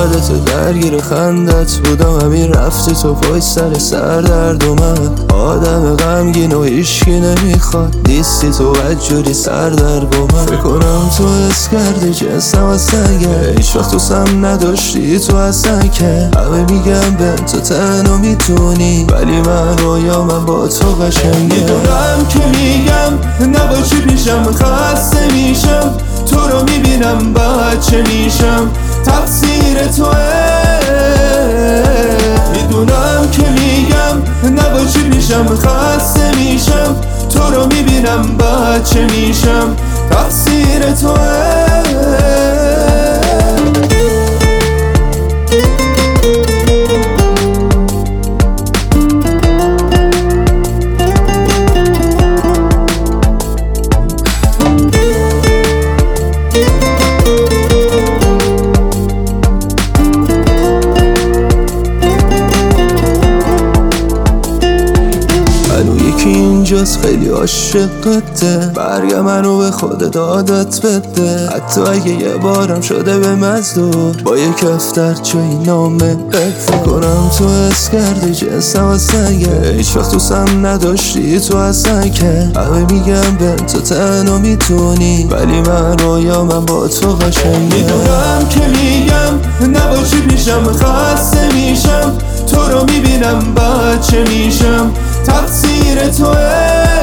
یادت درگیر خندت بودم، همین رفتی تو پای سر درد اومد. آدم غمگین و هیشکی نمیخواد، نیستی تو بدجوری سر در با من. فکر کنم تو حس کردی جنسم از سنگه، هیچ وقت تو سم نداشتی تو اصلا که. همه میگم به تو تنها میتونی، ولی من رویامم با تو قشنگه. میدونم که میگم نباشی پیشم خسته میشم، تو رو میبینم بچه میشم، تقصیر توه. میدونم که میگم نباشی پیشم خسته میشم، تو رو میبینم بچه میشم، تقصیر توه. اینجاست خیلی عاشقته، برگه منو به خودت عادت بده. حتی اگه یه بارم شده به مزدور، با یک کفتر چای نامه فکر کنم تو حس کردی جنسم از سنگه، هیچ وقت تو سم نداشتی تو اصلا که. همه میگم به تو تنها میتونی، ولی من رویامم با تو قشنگه. میدونم که میگم نباشی پیشم خسته میشم، تو رو میبینم بچه میشم، تقصیر توه.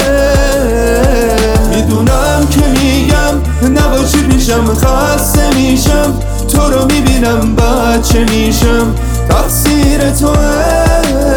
میدونم که میگم نباشی پیشم خسته میشم، تو رو میبینم بچه میشم، تقصیر توه.